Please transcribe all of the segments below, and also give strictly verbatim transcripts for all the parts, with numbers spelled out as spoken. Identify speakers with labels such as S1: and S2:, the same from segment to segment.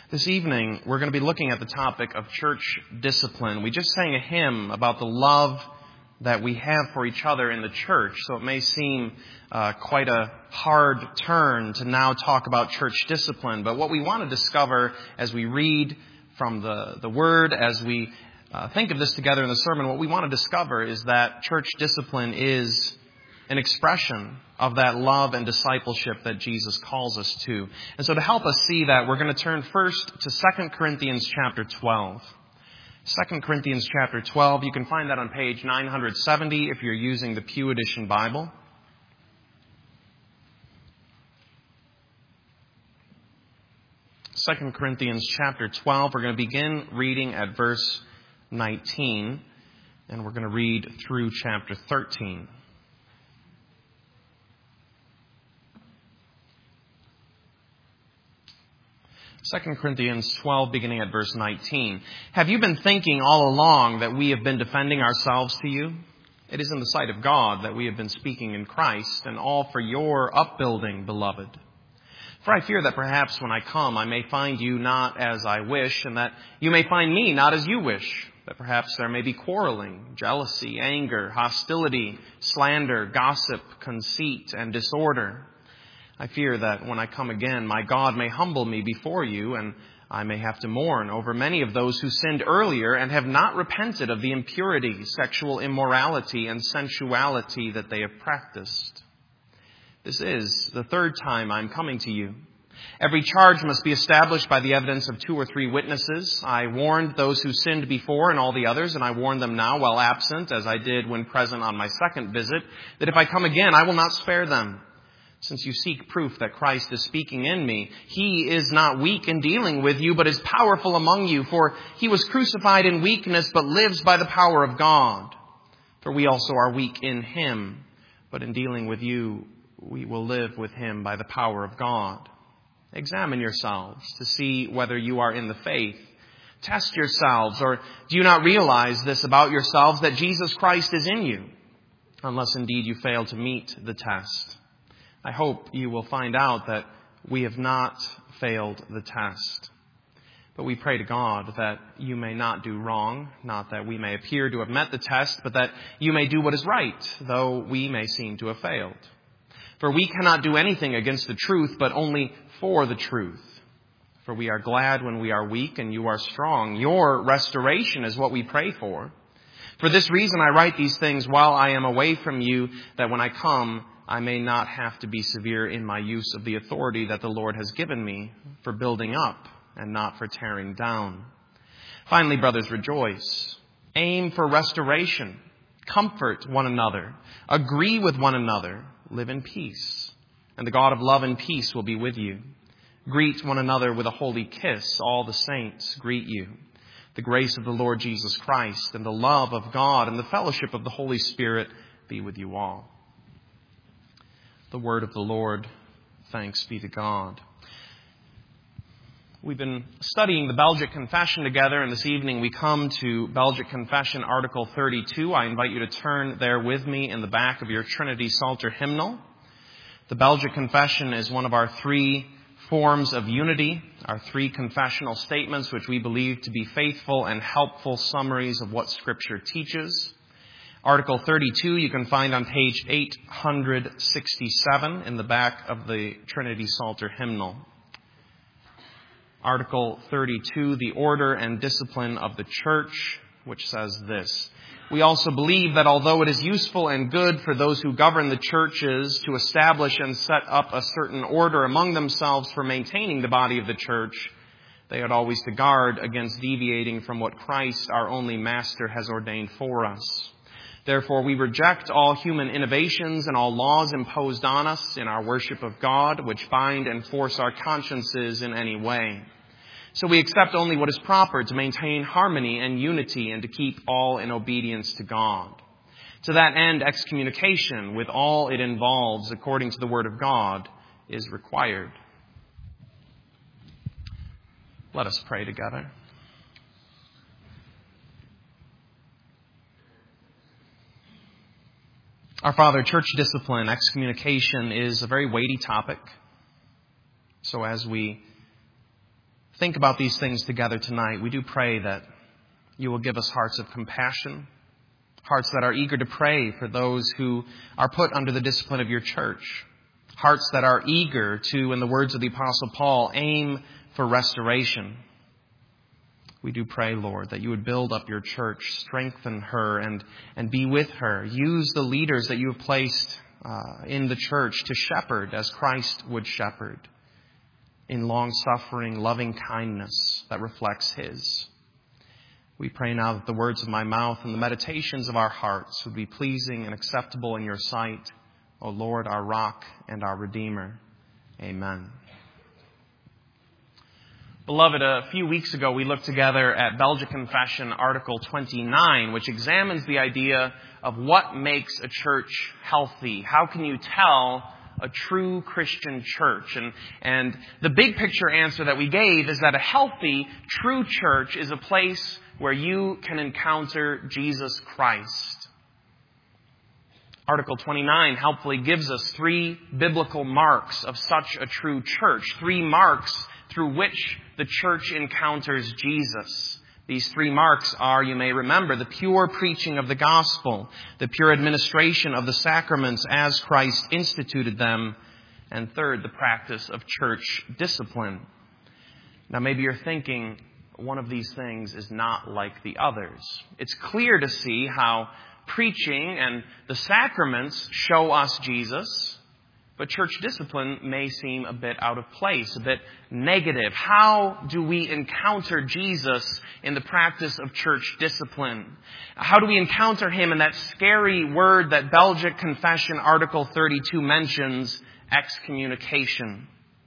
S1: This evening, we're going to be looking at the topic of church discipline. We just sang a hymn about the love that we have for each other in the church, so it may seem uh, quite a hard turn to now talk about church discipline. But what we want to discover as we read from the, the Word, as we uh, think of this together in the sermon, what we want to discover is that church discipline is an expression of that love and discipleship that Jesus calls us to. And so to help us see that, we're going to turn first to Second Corinthians chapter twelve. Second Corinthians chapter twelve, you can find that on page nine seventy if you're using the Pew Edition Bible. Second Corinthians chapter twelve, we're going to begin reading at verse nineteen, and we're going to read through chapter thirteen. Second Corinthians twelve, beginning at verse nineteen. Have you been thinking all along that we have been defending ourselves to you? It is in the sight of God that we have been speaking in Christ, and all for your upbuilding, beloved. For I fear that perhaps when I come, I may find you not as I wish, and that you may find me not as you wish. That perhaps there may be quarreling, jealousy, anger, hostility, slander, gossip, conceit, and disorder. I fear that when I come again, my God may humble me before you, and I may have to mourn over many of those who sinned earlier and have not repented of the impurity, sexual immorality, and sensuality that they have practiced. This is the third time I'm coming to you. Every charge must be established by the evidence of two or three witnesses. I warned those who sinned before and all the others, and I warn them now while absent, as I did when present on my second visit, that if I come again, I will not spare them. Since you seek proof that Christ is speaking in me, he is not weak in dealing with you, but is powerful among you. For he was crucified in weakness, but lives by the power of God. For we also are weak in him, but in dealing with you, we will live with him by the power of God. Examine yourselves to see whether you are in the faith. Test yourselves, or do you not realize this about yourselves, that Jesus Christ is in you, unless indeed you fail to meet the test. I hope you will find out that we have not failed the test. But we pray to God that you may not do wrong, not that we may appear to have met the test, but that you may do what is right, though we may seem to have failed. For we cannot do anything against the truth, but only for the truth. For we are glad when we are weak and you are strong. Your restoration is what we pray for. For this reason I write these things while I am away from you, that when I come, I may not have to be severe in my use of the authority that the Lord has given me for building up and not for tearing down. Finally, brothers, rejoice. Aim for restoration. Comfort one another. Agree with one another. Live in peace. And the God of love and peace will be with you. Greet one another with a holy kiss. All the saints greet you. The grace of the Lord Jesus Christ and the love of God and the fellowship of the Holy Spirit be with you all. The word of the Lord. Thanks be to God. We've been studying the Belgic Confession together, and this evening we come to Belgic Confession, Article thirty-two. I invite you to turn there with me in the back of your Trinity Psalter hymnal. The Belgic Confession is one of our three forms of unity, our three confessional statements, which we believe to be faithful and helpful summaries of what Scripture teaches. Article thirty-two you can find on page eight sixty-seven in the back of the Trinity Psalter hymnal. Article thirty-two, the order and discipline of the church, which says this. We also believe that although it is useful and good for those who govern the churches to establish and set up a certain order among themselves for maintaining the body of the church, they ought always to guard against deviating from what Christ, our only Master, has ordained for us. Therefore, we reject all human innovations and all laws imposed on us in our worship of God, which bind and force our consciences in any way. So we accept only what is proper to maintain harmony and unity and to keep all in obedience to God. To that end, excommunication, with all it involves according to the Word of God, is required. Let us pray together. Our Father, church discipline, excommunication is a very weighty topic. So as we think about these things together tonight, we do pray that you will give us hearts of compassion, hearts that are eager to pray for those who are put under the discipline of your church, hearts that are eager to, in the words of the Apostle Paul, aim for restoration. We do pray, Lord, that you would build up your church, strengthen her, and, and be with her. Use the leaders that you have placed uh, in the church to shepherd as Christ would shepherd, in long-suffering, loving kindness that reflects his. We pray now that the words of my mouth and the meditations of our hearts would be pleasing and acceptable in your sight, O Lord, our rock and our Redeemer. Amen. Beloved, a few weeks ago we looked together at Belgic Confession Article twenty-nine, which examines the idea of what makes a church healthy. How can you tell a true Christian church? And, and the big picture answer that we gave is that a healthy, true church is a place where you can encounter Jesus Christ. Article twenty-nine helpfully gives us three biblical marks of such a true church. Three marks through which the church encounters Jesus. These three marks are, you may remember, the pure preaching of the gospel, the pure administration of the sacraments as Christ instituted them, and third, the practice of church discipline. Now maybe you're thinking, one of these things is not like the others. It's clear to see how preaching and the sacraments show us Jesus, but church discipline may seem a bit out of place, a bit negative. How do we encounter Jesus in the practice of church discipline? How do we encounter him in that scary word that Belgic Confession Article thirty-two mentions, excommunication?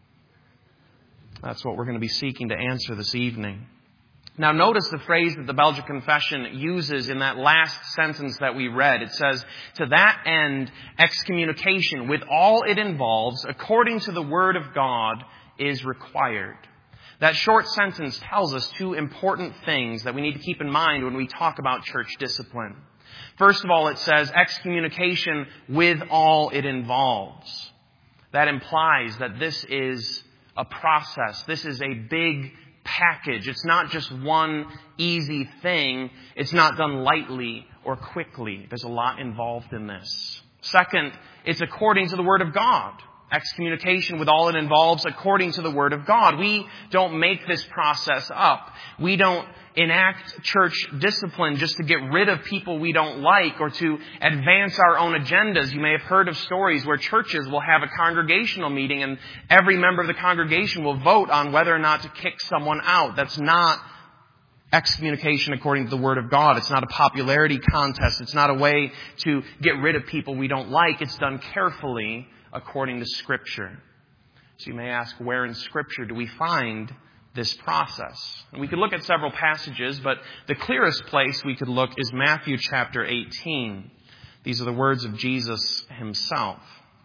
S1: That's what we're going to be seeking to answer this evening. Now notice the phrase that the Belgic Confession uses in that last sentence that we read. It says, to that end, excommunication with all it involves, according to the word of God, is required. That short sentence tells us two important things that we need to keep in mind when we talk about church discipline. First of all, it says excommunication with all it involves. That implies that this is a process. This is a big package. It's not just one easy thing. It's not done lightly or quickly. There's a lot involved in this. Second, it's according to the Word of God. Excommunication with all it involves according to the Word of God. We don't make this process up. We don't enact church discipline just to get rid of people we don't like or to advance our own agendas. You may have heard of stories where churches will have a congregational meeting and every member of the congregation will vote on whether or not to kick someone out. That's not excommunication according to the Word of God. It's not a popularity contest. It's not a way to get rid of people we don't like. It's done carefully according to Scripture. So you may ask, where in Scripture do we find this process? And we could look at several passages, but the clearest place we could look is Matthew chapter eighteen. These are the words of Jesus himself.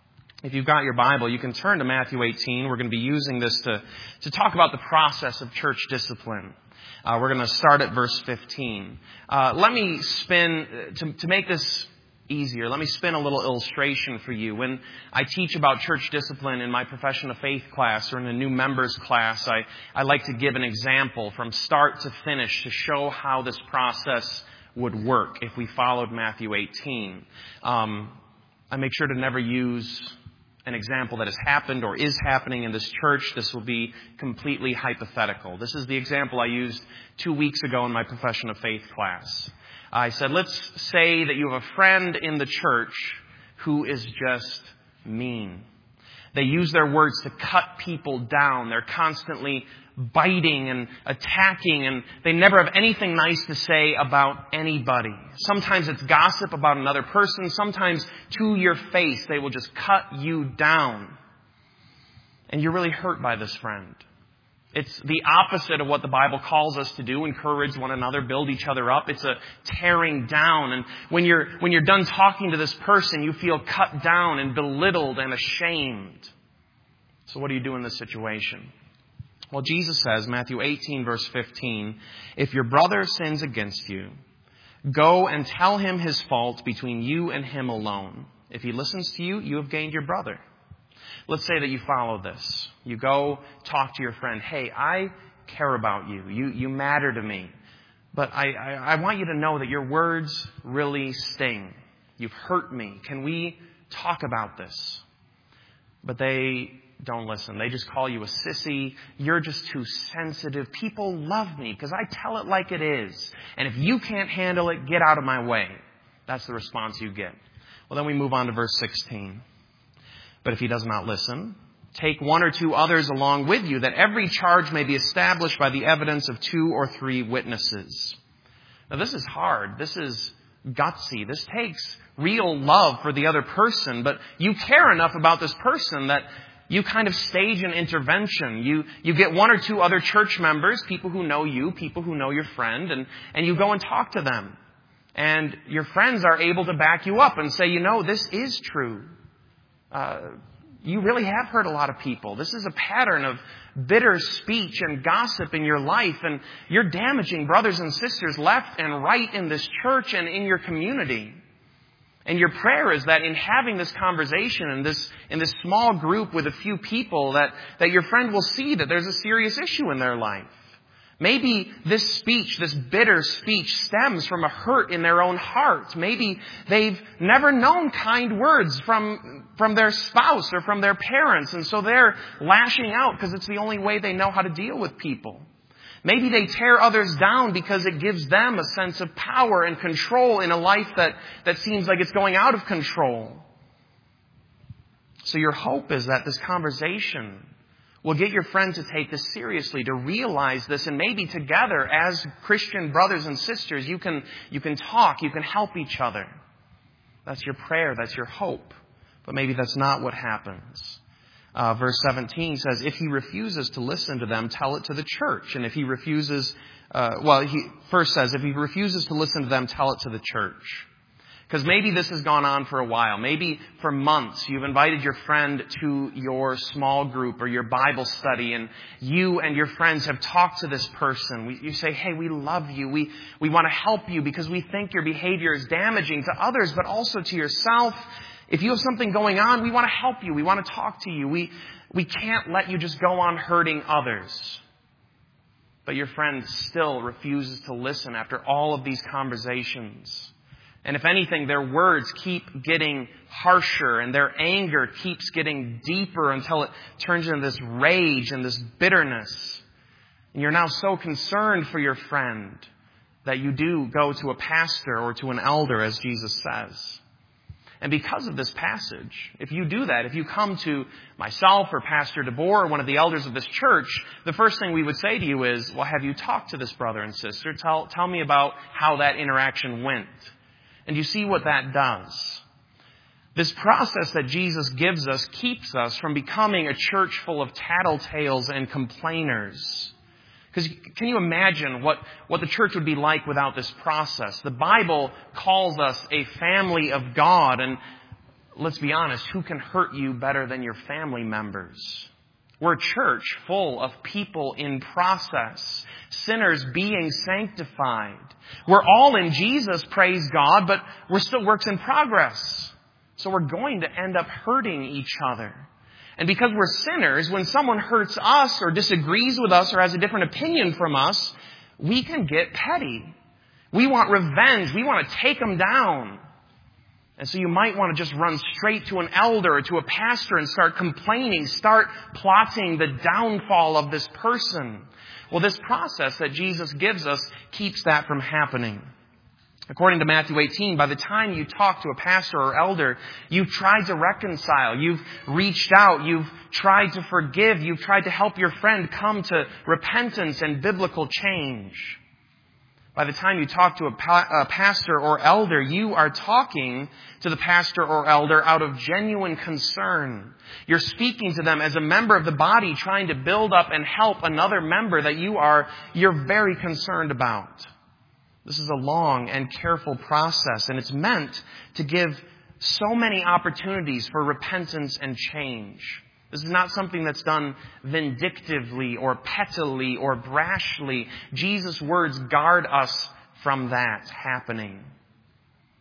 S1: If you've got your Bible, you can turn to Matthew eighteen. We're going to be using this to, to talk about the process of church discipline. Uh, we're going to start at verse fifteen. Uh, let me spin, to, to make this easier, let me spin a little illustration for you. When I teach about church discipline in my Profession of Faith class or in a new members class, I, I like to give an example from start to finish to show how this process would work if we followed Matthew eighteen. Um, I make sure to never use an example that has happened or is happening in this church. This will be completely hypothetical. This is the example I used two weeks ago in my Profession of Faith class. I said, let's say that you have a friend in the church who is just mean. They use their words to cut people down. They're constantly biting and attacking, and they never have anything nice to say about anybody. Sometimes it's gossip about another person. Sometimes to your face, they will just cut you down. And you're really hurt by this friend. It's the opposite of what the Bible calls us to do, encourage one another, build each other up. It's a tearing down. And when you're, when you're done talking to this person, you feel cut down and belittled and ashamed. So what do you do in this situation? Well, Jesus says, Matthew eighteen, verse fifteen, if your brother sins against you, go and tell him his fault between you and him alone. If he listens to you, you have gained your brother. Let's say that you follow this. You go talk to your friend. Hey, I care about you. You, you matter to me. But I, I, I want you to know that your words really sting. You've hurt me. Can we talk about this? But they don't listen. They just call you a sissy. You're just too sensitive. People love me because I tell it like it is. And if you can't handle it, get out of my way. That's the response you get. Well, then we move on to verse sixteen. But if he does not listen, take one or two others along with you, that every charge may be established by the evidence of two or three witnesses. Now, this is hard. This is gutsy. This takes real love for the other person, but you care enough about this person that you kind of stage an intervention. You you get one or two other church members, people who know you, people who know your friend, and, and you go and talk to them. And your friends are able to back you up and say, you know, this is true. Uh, you really have hurt a lot of people. This is a pattern of bitter speech and gossip in your life, and you're damaging brothers and sisters left and right in this church and in your community. And your prayer is that in having this conversation in this in this small group with a few people, that, that your friend will see that there's a serious issue in their life. Maybe this speech, this bitter speech, stems from a hurt in their own heart. Maybe they've never known kind words from, from their spouse or from their parents, and so they're lashing out because it's the only way they know how to deal with people. Maybe they tear others down because it gives them a sense of power and control in a life that, that seems like it's going out of control. So your hope is that this conversation will get your friend to take this seriously, to realize this, and maybe together as Christian brothers and sisters, you can, you can talk, you can help each other. That's your prayer, that's your hope. But maybe that's not what happens. Uh, verse seventeen says, if he refuses to listen to them, tell it to the church. And if he refuses, uh, well, he first says, if he refuses to listen to them, tell it to the church. Because maybe this has gone on for a while. Maybe for months you've invited your friend to your small group or your Bible study, and you and your friends have talked to this person. We, you say, hey, we love you. We, we want to help you because we think your behavior is damaging to others, but also to yourself. If you have something going on, we want to help you. We want to talk to you. We, we can't let you just go on hurting others. But your friend still refuses to listen after all of these conversations. And if anything, their words keep getting harsher and their anger keeps getting deeper until it turns into this rage and this bitterness. And you're now so concerned for your friend that you do go to a pastor or to an elder, as Jesus says. And because of this passage, if you do that, if you come to myself or Pastor DeBoer or one of the elders of this church, the first thing we would say to you is, well, have you talked to this brother and sister? Tell, tell me about how that interaction went. And you see what that does. This process that Jesus gives us keeps us from becoming a church full of tattletales and complainers. Because can you imagine what, what the church would be like without this process? The Bible calls us a family of God. And let's be honest, who can hurt you better than your family members? We're a church full of people in process, sinners being sanctified. We're all in Jesus, praise God, but we're still works in progress. So we're going to end up hurting each other. And because we're sinners, when someone hurts us or disagrees with us or has a different opinion from us, we can get petty. We want revenge. We want to take them down. And so you might want to just run straight to an elder or to a pastor and start complaining, start plotting the downfall of this person. Well, this process that Jesus gives us keeps that from happening. According to Matthew eighteen, by the time you talk to a pastor or elder, you've tried to reconcile, you've reached out, you've tried to forgive, you've tried to help your friend come to repentance and biblical change. By the time you talk to a, pa- a pastor or elder, you are talking to the pastor or elder out of genuine concern. You're speaking to them as a member of the body, trying to build up and help another member that you are, you're very concerned about. This is a long and careful process, and it's meant to give so many opportunities for repentance and change. This is not something that's done vindictively or pettily or brashly. Jesus' words guard us from that happening.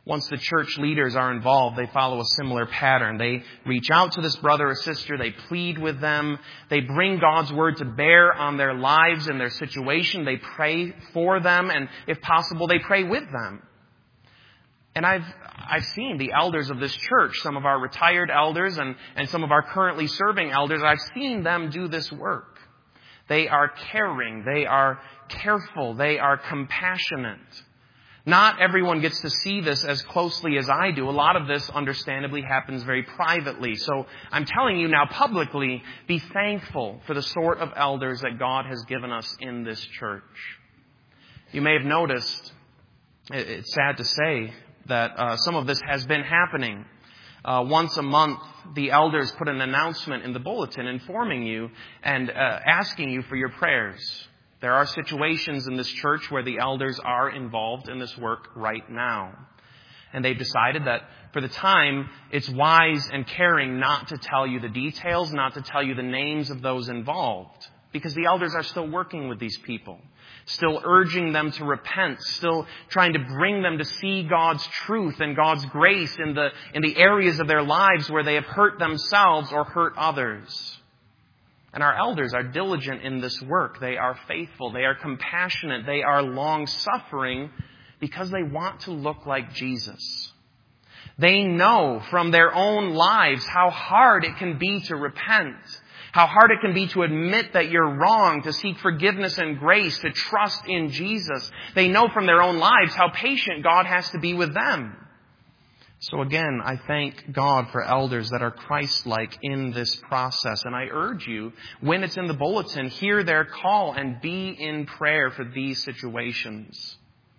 S1: Once the church leaders are involved, they follow a similar pattern. They reach out to this brother or sister. They plead with them. They bring God's word to bear on their lives and their situation. They pray for them, and if possible, they pray with them. And I've I've seen the elders of this church, some of our retired elders and, and some of our currently serving elders, I've seen them do this work. They are caring. They are careful. They are compassionate. Not everyone gets to see this as closely as I do. A lot of this, understandably, happens very privately. So I'm telling you now publicly, be thankful for the sort of elders that God has given us in this church. You may have noticed, it's sad to say, that uh, some of this has been happening. Uh, once a month, the elders put an announcement in the bulletin informing you and uh, asking you for your prayers. There are situations in this church where the elders are involved in this work right now. And they've decided that for the time, it's wise and caring not to tell you the details, not to tell you the names of those involved. Because the elders are still working with these people, still urging them to repent, still trying to bring them to see God's truth and God's grace in the, in the areas of their lives where they have hurt themselves or hurt others. And our elders are diligent in this work. They are faithful. They are compassionate. They are long-suffering because they want to look like Jesus. They know from their own lives how hard it can be to repent, how hard it can be to admit that you're wrong, to seek forgiveness and grace, to trust in Jesus. They know from their own lives how patient God has to be with them. So again, I thank God for elders that are Christ-like in this process. And I urge you, when it's in the bulletin, hear their call and be in prayer for these situations.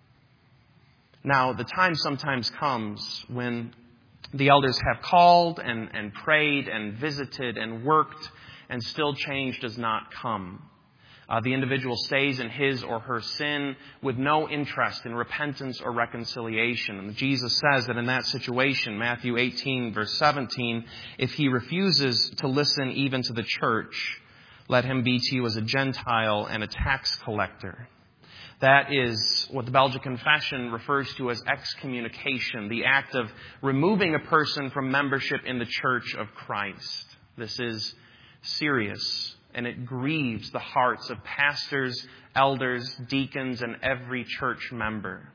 S1: Now, the time sometimes comes when the elders have called and, and prayed and visited and worked, and still change does not come. Uh, the individual stays in his or her sin with no interest in repentance or reconciliation. And Jesus says that in that situation, Matthew eighteen, verse seventeen, if he refuses to listen even to the church, let him be to you as a Gentile and a tax collector. That is what the Belgic Confession refers to as excommunication, the act of removing a person from membership in the Church of Christ. This is serious, and it grieves the hearts of pastors, elders, deacons, and every church member.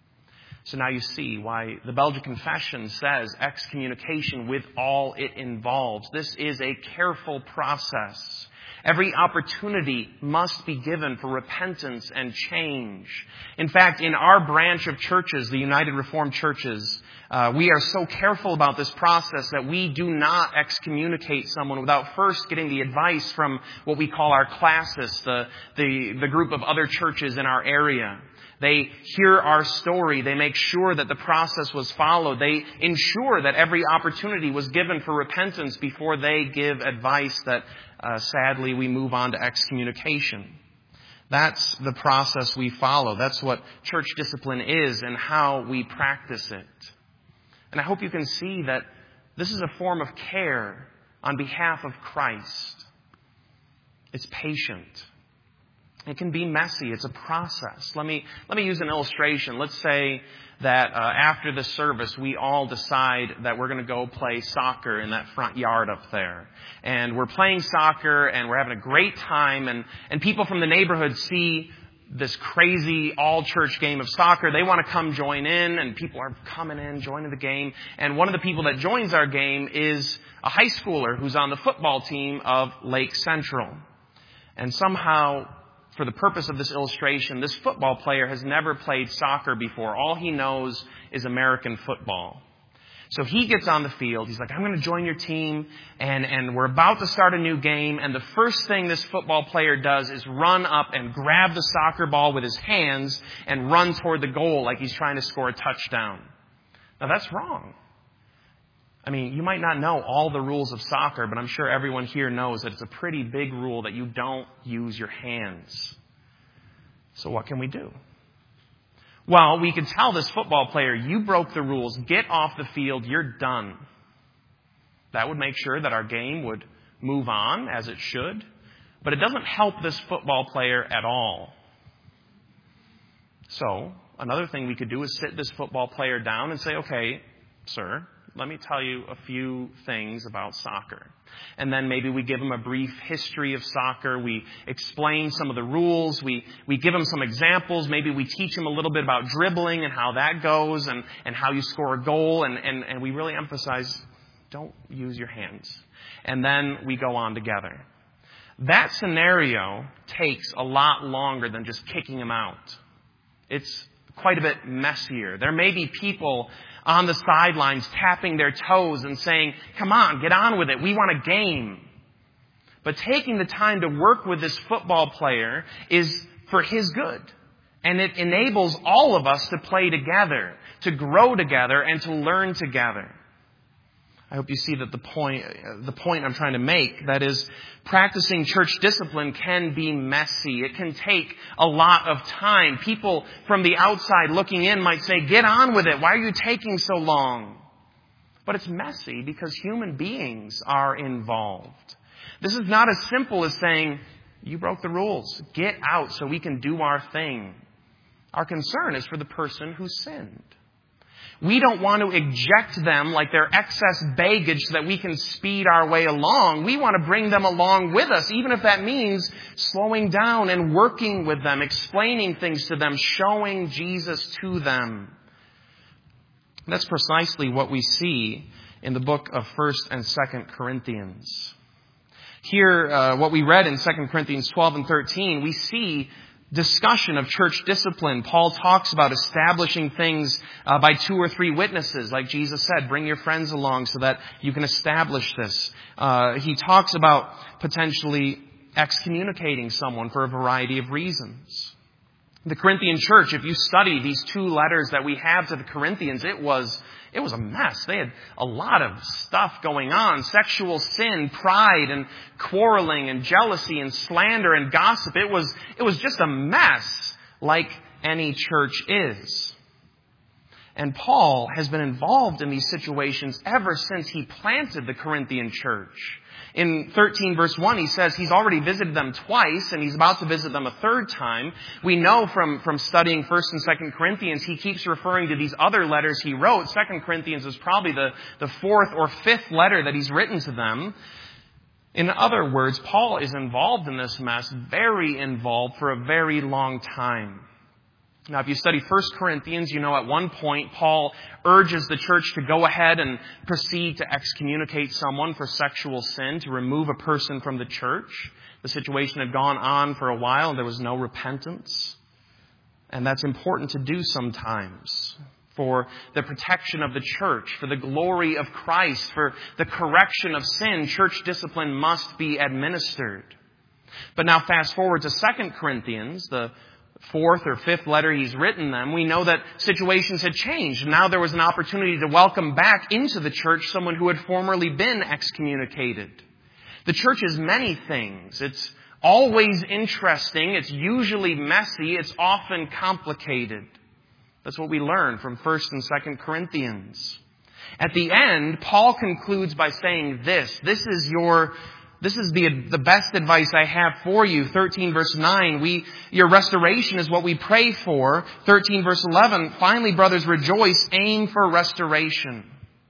S1: So now you see why the Belgic Confession says excommunication with all it involves. This is a careful process. Every opportunity must be given for repentance and change. In fact, in our branch of churches, the United Reformed Churches, uh, we are so careful about this process that we do not excommunicate someone without first getting the advice from what we call our classis, the, the, the group of other churches in our area. They hear our story. They make sure that the process was followed. They ensure that every opportunity was given for repentance before they give advice that, uh, sadly, we move on to excommunication. That's the process we follow. That's what church discipline is and how we practice it. And I hope you can see that this is a form of care on behalf of Christ. It's patient. It can be messy. It's a process. Let me let me use an illustration. Let's say that uh, after the service, we all decide that we're going to go play soccer in that front yard up there. And we're playing soccer, and we're having a great time. And, and people from the neighborhood see this crazy all-church game of soccer. They want to come join in, and people are coming in, joining the game. And one of the people that joins our game is a high schooler who's on the football team of Lake Central. And somehow, for the purpose of this illustration, this football player has never played soccer before. All he knows is American football. So he gets on the field. He's like, I'm going to join your team, and, and we're about to start a new game. And the first thing this football player does is run up and grab the soccer ball with his hands and run toward the goal like he's trying to score a touchdown. Now, that's wrong. I mean, you might not know all the rules of soccer, but I'm sure everyone here knows that it's a pretty big rule that you don't use your hands. So what can we do? Well, we could tell this football player, you broke the rules, get off the field, you're done. That would make sure that our game would move on as it should, but it doesn't help this football player at all. So, another thing we could do is sit this football player down and say, okay, sir, let me tell you a few things about soccer. And then maybe we give him a brief history of soccer. We explain some of the rules. We, we give him some examples. Maybe we teach him a little bit about dribbling and how that goes and, and how you score a goal. And, and, and we really emphasize, don't use your hands. And then we go on together. That scenario takes a lot longer than just kicking him out. It's quite a bit messier. There may be people on the sidelines tapping their toes and saying, come on, get on with it. We want a game. But taking the time to work with this football player is for his good. And it enables all of us to play together, to grow together, and to learn together. I hope you see that the point, the point I'm trying to make, that is, practicing church discipline can be messy. It can take a lot of time. People from the outside looking in might say, get on with it. Why are you taking so long? But it's messy because human beings are involved. This is not as simple as saying, you broke the rules. Get out so we can do our thing. Our concern is for the person who sinned. We don't want to eject them like they're excess baggage so that we can speed our way along. We want to bring them along with us, even if that means slowing down and working with them, explaining things to them, showing Jesus to them. That's precisely what we see in the book of First and Second Corinthians. Here, uh, what we read in Second Corinthians twelve and thirteen, we see discussion of church discipline. Paul talks about establishing things uh, by two or three witnesses. Like Jesus said, bring your friends along so that you can establish this. Uh, he talks about potentially excommunicating someone for a variety of reasons. The Corinthian church, if you study these two letters that we have to the Corinthians, it was It was a mess. They had a lot of stuff going on. Sexual sin, pride, and quarreling, and jealousy, and slander, and gossip. It was, it was just a mess, like any church is. And Paul has been involved in these situations ever since he planted the Corinthian church. In thirteen verse one, he says he's already visited them twice and he's about to visit them a third time. We know from, from studying First and Second Corinthians, he keeps referring to these other letters he wrote. Second Corinthians is probably the, the fourth or fifth letter that he's written to them. In other words, Paul is involved in this mess, very involved for a very long time. Now, if you study First Corinthians, you know at one point Paul urges the church to go ahead and proceed to excommunicate someone for sexual sin, to remove a person from the church. The situation had gone on for a while and there was no repentance. And that's important to do sometimes for the protection of the church, for the glory of Christ, for the correction of sin. Church discipline must be administered. But now fast forward to Second Corinthians, the fourth or fifth letter he's written them, we know that situations had changed. Now there was an opportunity to welcome back into the church someone who had formerly been excommunicated. The church is many things. It's always interesting. It's usually messy. It's often complicated. That's what we learn from First and Second Corinthians. At the end, Paul concludes by saying this. This is your This is the, the best advice I have for you. thirteen verse nine, we, your restoration is what we pray for. thirteen verse eleven, finally, brothers, rejoice, aim for restoration.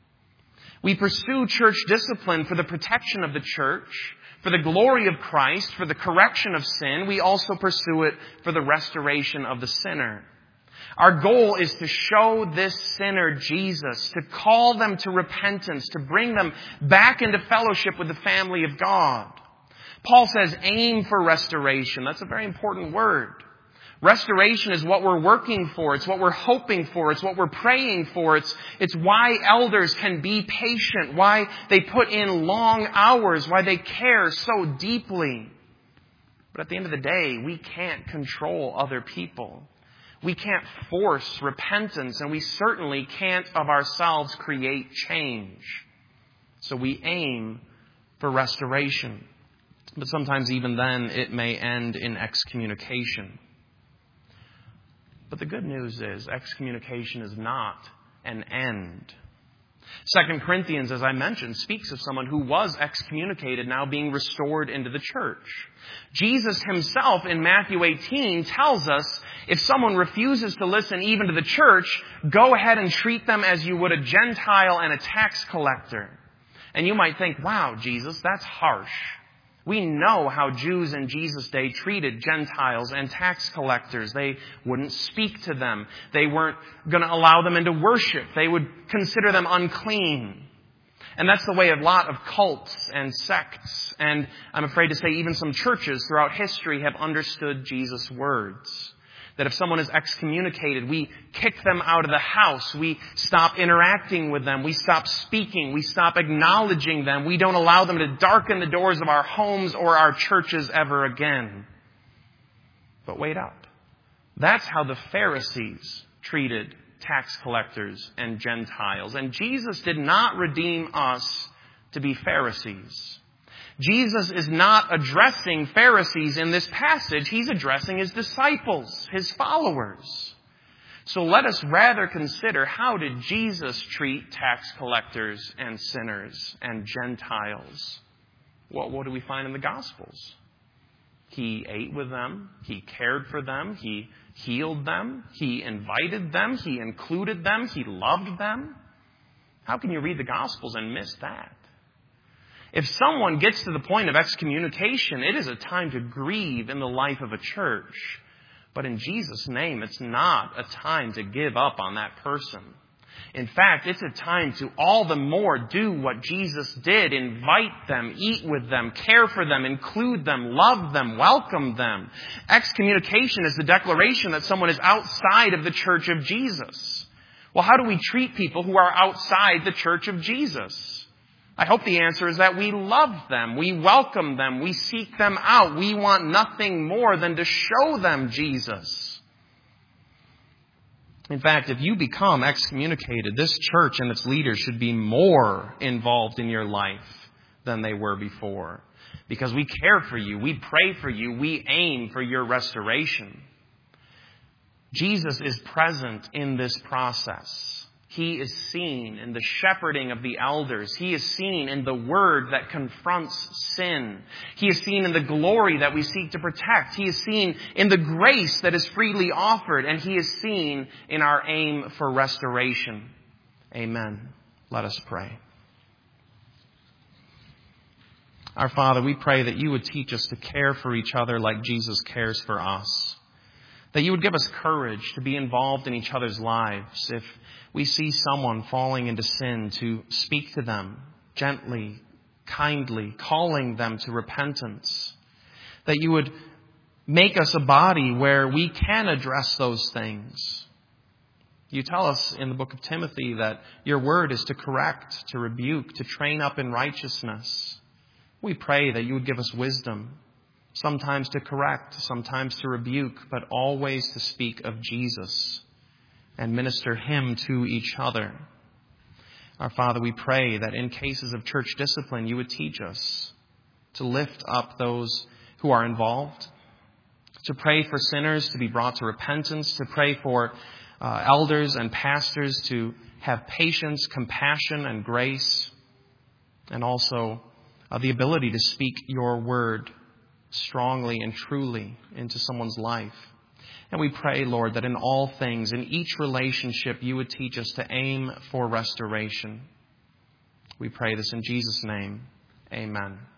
S1: We pursue church discipline for the protection of the church, for the glory of Christ, for the correction of sin. We also pursue it for the restoration of the sinner. Our goal is to show this sinner Jesus, to call them to repentance, to bring them back into fellowship with the family of God. Paul says aim for restoration. That's a very important word. Restoration is what we're working for. It's what we're hoping for. It's what we're praying for. It's, it's why elders can be patient, why they put in long hours, why they care so deeply. But at the end of the day, we can't control other people. We can't force repentance, and we certainly can't of ourselves create change. So we aim for restoration. But sometimes even then, it may end in excommunication. But the good news is, excommunication is not an end. Second Corinthians, as I mentioned, speaks of someone who was excommunicated now being restored into the church. Jesus himself in Matthew eighteen tells us If someone refuses to listen even to the church, go ahead and treat them as you would a Gentile and a tax collector. And you might think, wow, Jesus, that's harsh. We know how Jews in Jesus' day treated Gentiles and tax collectors. They wouldn't speak to them. They weren't going to allow them into worship. They would consider them unclean. And that's the way a lot of cults and sects, and I'm afraid to say even some churches throughout history have understood Jesus' words. That if someone is excommunicated, we kick them out of the house. We stop interacting with them. We stop speaking. We stop acknowledging them. We don't allow them to darken the doors of our homes or our churches ever again. But wait up. That's how the Pharisees treated tax collectors and Gentiles. And Jesus did not redeem us to be Pharisees. Jesus is not addressing Pharisees in this passage. He's addressing his disciples, his followers. So let us rather consider, how did Jesus treat tax collectors and sinners and Gentiles? Well, what do we find in the Gospels? He ate with them. He cared for them. He healed them. He invited them. He included them. He loved them. How can you read the Gospels and miss that? If someone gets to the point of excommunication, it is a time to grieve in the life of a church. But in Jesus' name, it's not a time to give up on that person. In fact, it's a time to all the more do what Jesus did. Invite them, eat with them, care for them, include them, love them, welcome them. Excommunication is the declaration that someone is outside of the church of Jesus. Well, how do we treat people who are outside the church of Jesus? I hope the answer is that we love them, we welcome them, we seek them out. We want nothing more than to show them Jesus. In fact, if you become excommunicated, this church and its leaders should be more involved in your life than they were before. Because we care for you, we pray for you, we aim for your restoration. Jesus is present in this process. He is seen in the shepherding of the elders. He is seen in the word that confronts sin. He is seen in the glory that we seek to protect. He is seen in the grace that is freely offered. And He is seen in our aim for restoration. Amen. Let us pray. Our Father, we pray that You would teach us to care for each other like Jesus cares for us. That You would give us courage to be involved in each other's lives. If we see someone falling into sin, to speak to them gently, kindly, calling them to repentance. That You would make us a body where we can address those things. You tell us in the book of Timothy that Your word is to correct, to rebuke, to train up in righteousness. We pray that You would give us wisdom, sometimes to correct, sometimes to rebuke, but always to speak of Jesus and minister Him to each other. Our Father, we pray that in cases of church discipline, You would teach us to lift up those who are involved, to pray for sinners to be brought to repentance, to pray for uh, elders and pastors to have patience, compassion, and grace, and also uh, the ability to speak Your word strongly and truly into someone's life. And we pray, Lord, that in all things, in each relationship, You would teach us to aim for restoration. We pray this in Jesus' name. Amen.